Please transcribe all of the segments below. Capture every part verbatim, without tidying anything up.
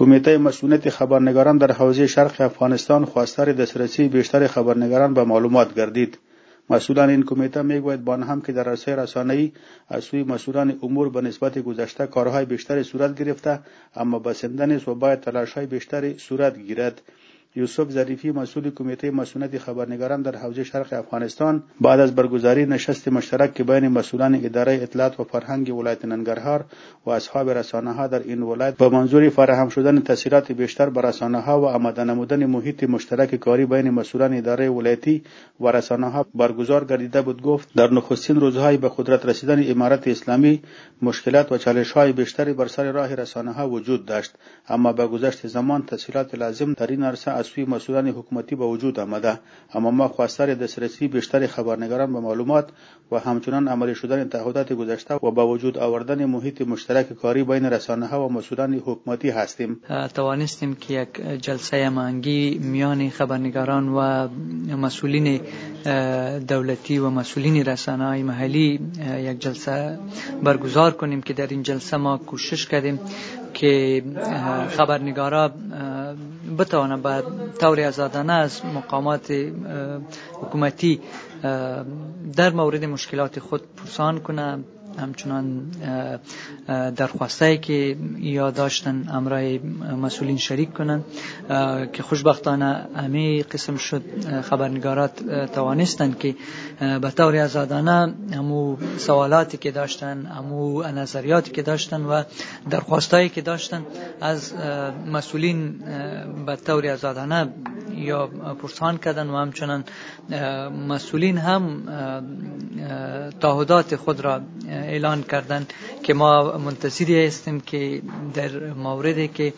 کمیته مسئولیت خبرنگاران در حوزه شرق افغانستان خواستار دسترسی بیشتر خبرنگاران به معلومات گردید. مسئولان این کمیته میگوید با آن هم که در عرصه رسانه‌ای از سوی مسئولان امور به نسبت گذشته کارهای بیشتری صورت گرفته، اما بسنده نیست و باید تلاش‌های بیشتری صورت گیرد. یوسف ظریفی مسئول کمیته مسئولیت خبرنگاران در حوزه شرق افغانستان بعد از برگزاری نشست مشترک که بین مسئولان اداره اطلاعات و فرهنگ ولایت ننگرهار و اصحاب رسانه‌ها در این ولایت به منظور فراهم شدن تسهیلات بیشتر بر رسانه‌ها و آماده نمودن محیط مشترک کاری بین مسئولان اداره ولایتی و رسانه‌ها برگزار گردیده بود، گفت در نخستین روزهای به قدرت رسیدن امارت اسلامی مشکلات و چالش‌های بیشتری بر سر راه رسانه‌ها وجود داشت، اما با گذشت زمان تسهیلات لازم در این عرصه از سوی مسئولان حکومتی به وجود آمده، اما ما خواستار دسترسی بیشتر خبرنگاران به معلومات و همچنان عملی شدن تعهدات گذشته و با وجود آوردن محیط مشترک کاری بین رسانه‌ها و مسئولان حکومتی هستیم. توانستیم که یک جلسه هماهنگی میان خبرنگاران و مسئولین دولتی و مسئولین رسانه‌های محلی یک جلسه برگزار کنیم که در این جلسه ما کوشش کردیم که خبرنگارا بتوانند به طور آزادانه از مقامات حکومتی در مورد مشکلات خود پرسان کنند، همچنان درخواستایی که یا داشتن امرای مسئولین شریک کنند که خوشبختانه همه قسم شد خبرنگارات توانستند که به طور آزادانه همو سوالاتی که داشتن، همو نظریاتی که داشتن و درخواستایی که داشتن از مسئولین به طور آزادانه یا پرسان کردن و همچنان مسئولین هم تعهدات خود را اعلان کردن که ما منتظری هستیم که در موردی که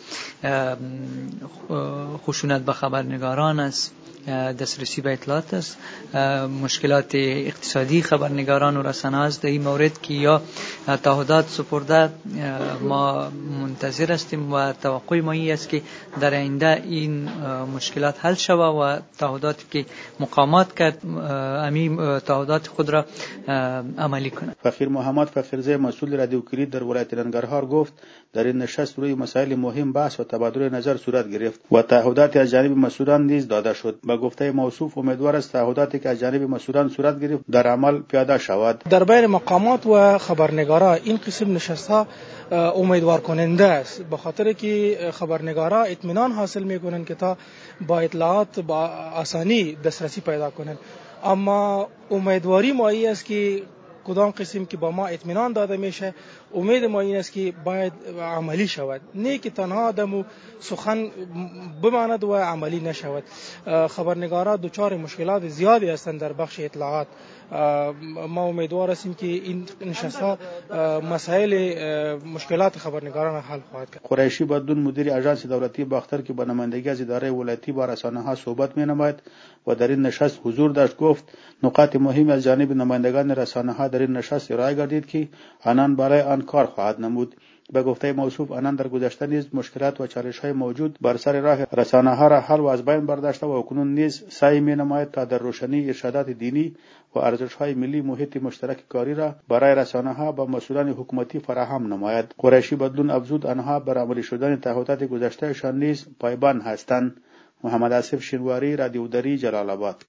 خشونت به خبرنگاران است، دسترسی به اطلاعات است، مشکلات اقتصادی خبرنگاران و رسانه است، در این مورد که یا تعهدات سپرده ما منتظر هستیم و توقع ما این است که در آینده این مشکلات حل شود و تعهداتی که مقامات کرد همین تعهدات خود را عملی کنند. فخیر محمد فخیرزی مسئول رادیو کلید در ولایت ننگرهار گفت در این نشست روی مسائل مهم بحث و تبادل نظر صورت گرفت و تعهدات از جانب مسئولان نیز داده شد. با گفته موصوف امیدوار است تعهداتی که از جانب مسئولان صورت گرفت در عمل پیاده شود. در بین مقامات و خبرنگارا این قسم نشست‌ها امیدوار کننده است، به خاطر که خبرنگارا اطمینان حاصل میکنن که تا با اطلاعات با آسانی دسترسی پیدا کنن، اما امیدواری ما این است که کدام قسم که با ما اطمینان داده میشه، امید ما این است که باید عملی شود، نه که تنها دمو سخن بماند و عملی نشود. خبرنگارا دچار مشکلات زیادی هستند در بخش اطلاعات. ما امیدوار هستیم که این نشست‌ها مسائل مشکلات خبرنگاران حل خواهد کرد. قریشی بدون مدیر آژانس دولتی باختر که با نمایندگی از اداره ولایتی با رسانه‌ها صحبت می‌نماید و در این نشست حضور داشت، گفت نکات مهم از جانب نمایندگان رسانه‌ها در این نشست ارائه گردید که آنان برای آن کار خواهد نمود. به گفته موصوف آنان در گذشته نیز مشکلات و چالش‌های موجود بر سر راه رسانه‌ها را حل و از بین برداشته و اکنون نیز سعی می‌نماید تا در روشنی ارشادات دینی و ارزش‌های ملی محیط مشترک کاری را برای رسانه‌ها با مسئولان حکومتی فراهم نماید. قریشی بدلون افزود آنها بر عملی شدن تعهدات گذشته‌شان نیز پایبند هستند. محمد آصف شینواری، رادیو دری، جلال آباد.